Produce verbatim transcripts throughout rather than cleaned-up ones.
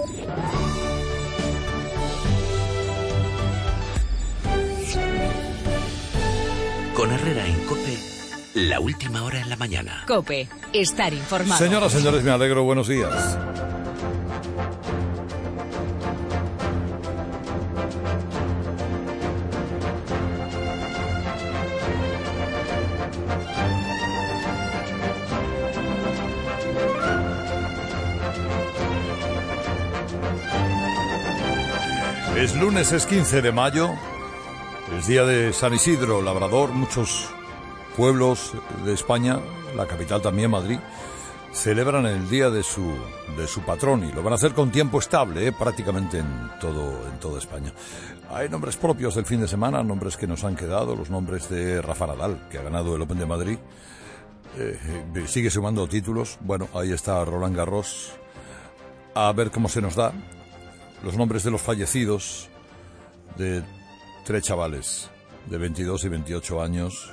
Con Herrera en COPE, la última hora en la mañana. COPE, estar informado. Señoras, señores, me alegro, buenos días. Es lunes, es quince de mayo, es día de San Isidro, Labrador. Muchos pueblos de España, la capital también, Madrid, celebran el día de su de su patrón y lo van a hacer con tiempo estable, ¿eh? prácticamente en todo en toda España. Hay nombres propios del fin de semana, nombres que nos han quedado, los nombres de Rafa Nadal, que ha ganado el Open de Madrid, eh, sigue sumando títulos. Bueno, ahí está Roland Garros, a ver cómo se nos da. Los nombres de los fallecidos, de tres chavales de veintidós y veintiocho años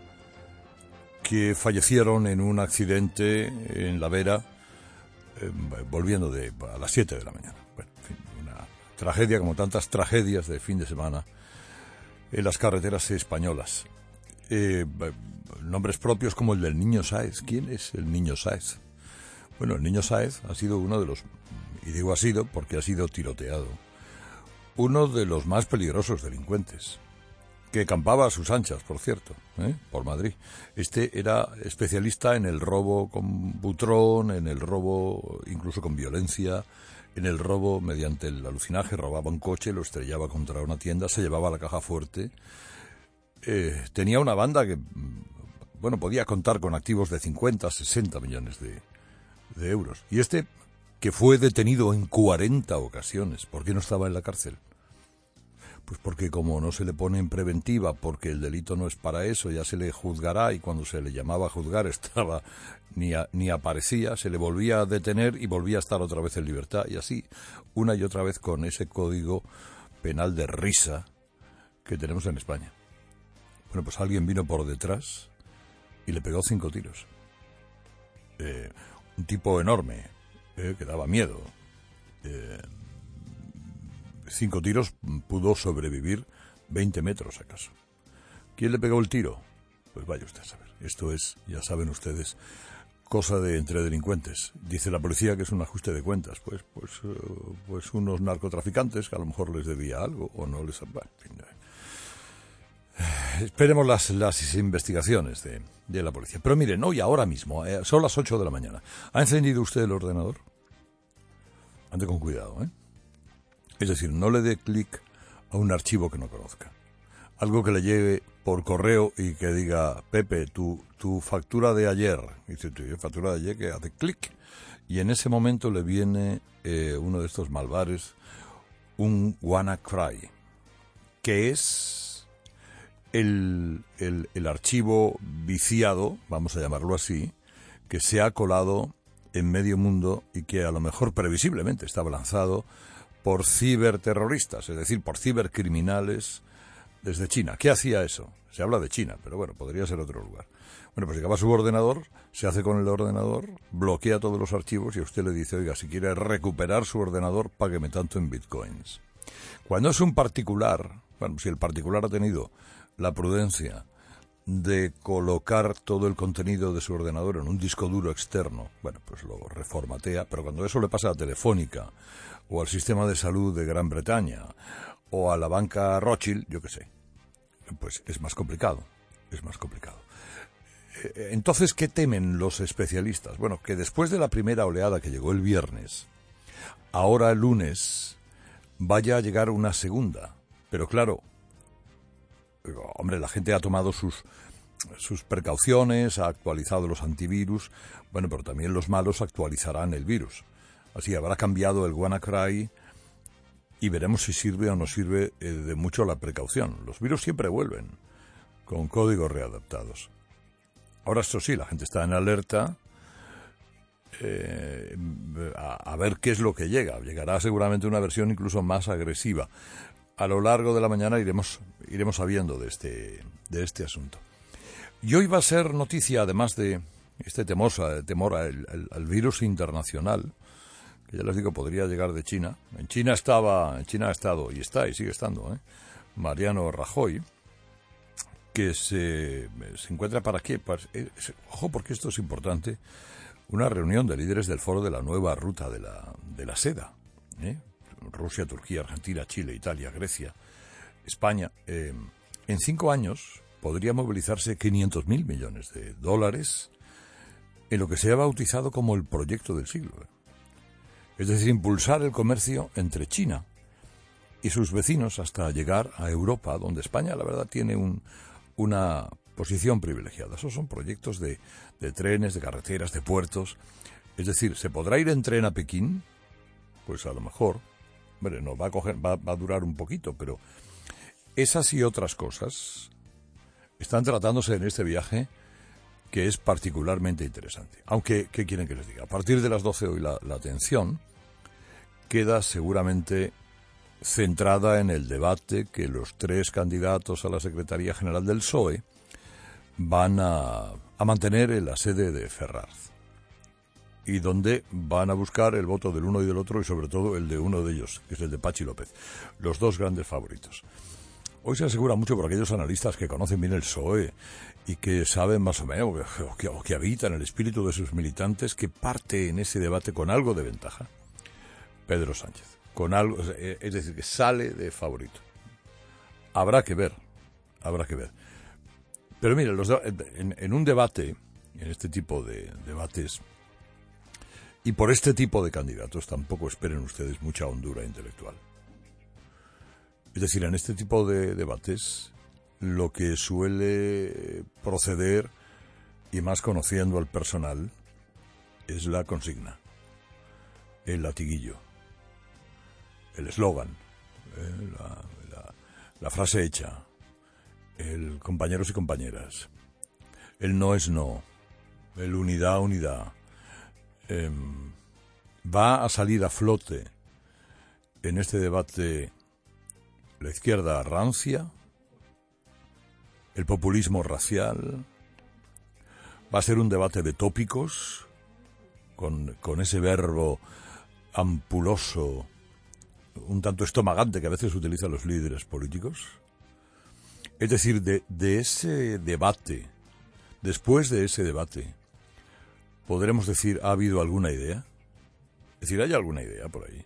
que fallecieron en un accidente en La Vera, eh, volviendo de a las siete de la mañana. Bueno, en fin, una tragedia como tantas tragedias de fin de semana en las carreteras españolas. Eh, nombres propios como el del Niño Sáez. ¿Quién es el Niño Sáez? Bueno, el Niño Sáez ha sido uno de los... Y digo ha sido porque ha sido tiroteado. Uno de los más peligrosos delincuentes, que campaba a sus anchas, por cierto, ¿eh? por Madrid. Este era especialista en el robo con butrón, en el robo incluso con violencia, en el robo mediante el alucinaje. Robaba un coche, lo estrellaba contra una tienda, se llevaba la caja fuerte. Eh, tenía una banda que, bueno, podía contar con activos de cincuenta, sesenta millones de, de euros. Y este... que fue detenido en cuarenta ocasiones. ¿Por qué no estaba en la cárcel? Pues porque como no se le pone en preventiva, porque el delito no es para eso, ya se le juzgará, y cuando se le llamaba a juzgar estaba ni, a, ni aparecía, se le volvía a detener y volvía a estar otra vez en libertad, y así, una y otra vez con ese código penal de risa que tenemos en España. Bueno, pues alguien vino por detrás y le pegó cinco tiros. Eh, un tipo enorme, Eh, que daba miedo. Eh, cinco tiros, pudo sobrevivir veinte metros acaso. ¿Quién le pegó el tiro? Pues vaya usted a saber. Esto es, ya saben ustedes, cosa de entre delincuentes. Dice la policía que es un ajuste de cuentas. Pues pues, uh, pues unos narcotraficantes que a lo mejor les debía algo o no les... Bueno, en fin, eh. Esperemos las, las investigaciones de, de la policía. Pero miren, hoy, ahora mismo, eh, son las ocho de la mañana. ¿Ha encendido usted el ordenador? Ande con cuidado, ¿eh? Es decir, no le dé clic a un archivo que no conozca. Algo que le llegue por correo y que diga, Pepe, tu, tu factura de ayer. Y dice, tu factura de ayer, que hace clic. Y en ese momento le viene eh, uno de estos malvares, un WannaCry, que es el, el, el archivo viciado, vamos a llamarlo así, que se ha colado en medio mundo y que a lo mejor previsiblemente estaba lanzado por ciberterroristas, es decir, por cibercriminales desde China. ¿Qué hacía eso? Se habla de China, pero bueno, podría ser otro lugar. Bueno, pues llegaba a su ordenador, se hace con el ordenador, bloquea todos los archivos y a usted le dice, oiga, si quiere recuperar su ordenador, págueme tanto en bitcoins. Cuando es un particular, bueno, si el particular ha tenido la prudencia de colocar todo el contenido de su ordenador en un disco duro externo, bueno, pues lo reformatea, pero cuando eso le pasa a Telefónica, o al sistema de salud de Gran Bretaña, o a la banca Rothschild, yo qué sé, pues es más complicado, es más complicado. Entonces, ¿qué temen los especialistas? Bueno, que después de la primera oleada que llegó el viernes, ahora el lunes vaya a llegar una segunda, pero claro, hombre, la gente ha tomado sus, sus precauciones, ha actualizado los antivirus, bueno, pero también los malos actualizarán el virus. Así habrá cambiado el WannaCry y veremos si sirve o no sirve eh, de mucho la precaución. Los virus siempre vuelven con códigos readaptados. Ahora, esto sí, la gente está en alerta eh, a, a ver qué es lo que llega. Llegará seguramente una versión incluso más agresiva. A lo largo de la mañana iremos iremos sabiendo de este de este asunto. Y hoy va a ser noticia, además de este temor, temor al, al, al virus internacional, que ya les digo podría llegar de China. En China estaba, en China ha estado, y está, y sigue estando, ¿eh? Mariano Rajoy, que se, se encuentra para qué, pues, es, ojo, porque esto es importante, una reunión de líderes del foro de la nueva ruta de la, de la seda, ¿eh? Rusia, Turquía, Argentina, Chile, Italia, Grecia, España. Eh, en cinco años podría movilizarse quinientos mil millones de dólares en lo que se ha bautizado como el proyecto del siglo. Es decir, impulsar el comercio entre China y sus vecinos hasta llegar a Europa, donde España, la verdad, tiene un, una posición privilegiada. Esos son proyectos de, de trenes, de carreteras, de puertos. Es decir, ¿se podrá ir en tren a Pekín? Pues a lo mejor. Hombre, no, va a, coger, va, va a durar un poquito, pero esas y otras cosas están tratándose en este viaje, que es particularmente interesante. Aunque, ¿qué quieren que les diga? A partir de las doce hoy la, la atención queda seguramente centrada en el debate que los tres candidatos a la Secretaría General del P S O E van a, a mantener en la sede de Ferraz, y donde van a buscar el voto del uno y del otro, y sobre todo el de uno de ellos, que es el de Pachi López, los dos grandes favoritos. Hoy se asegura mucho por aquellos analistas que conocen bien el P S O E y que saben más o menos, o que, o que habitan el espíritu de sus militantes, que parte en ese debate con algo de ventaja Pedro Sánchez, con algo, es decir, que sale de favorito. Habrá que ver, habrá que ver. Pero mire, los, en, en un debate, en este tipo de debates, y por este tipo de candidatos, tampoco esperen ustedes mucha hondura intelectual. Es decir, en este tipo de debates, lo que suele proceder, y más conociendo al personal, es la consigna, el latiguillo, el eslogan, eh, la, la, la frase hecha, el compañeros y compañeras, el no es no, el unidad, unidad. Eh, va a salir a flote en este debate la izquierda rancia, el populismo racial. Va a ser un debate de tópicos, con, con ese verbo ampuloso, un tanto estomagante que a veces utilizan los líderes políticos. Es decir, de, de ese debate, después de ese debate, ¿podremos decir, ha habido alguna idea? Es decir, ¿hay alguna idea por ahí?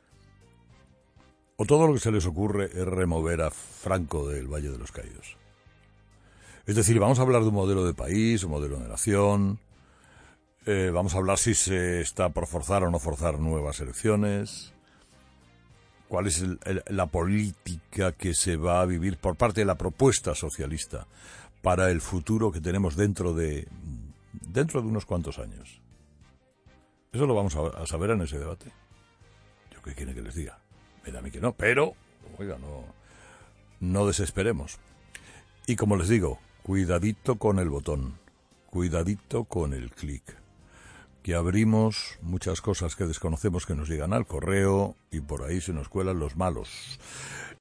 ¿O todo lo que se les ocurre es remover a Franco del Valle de los Caídos? Es decir, vamos a hablar de un modelo de país, un modelo de nación, eh, vamos a hablar si se está por forzar o no forzar nuevas elecciones, cuál es el, el, la política que se va a vivir por parte de la propuesta socialista para el futuro que tenemos dentro de, dentro de unos cuantos años. Eso lo vamos a, a saber en ese debate. ¿Yo qué quiere que les diga? Me da a mí que no, pero, oiga, no, no desesperemos. Y como les digo, cuidadito con el botón, cuidadito con el clic, que abrimos muchas cosas que desconocemos que nos llegan al correo y por ahí se nos cuelan los malos.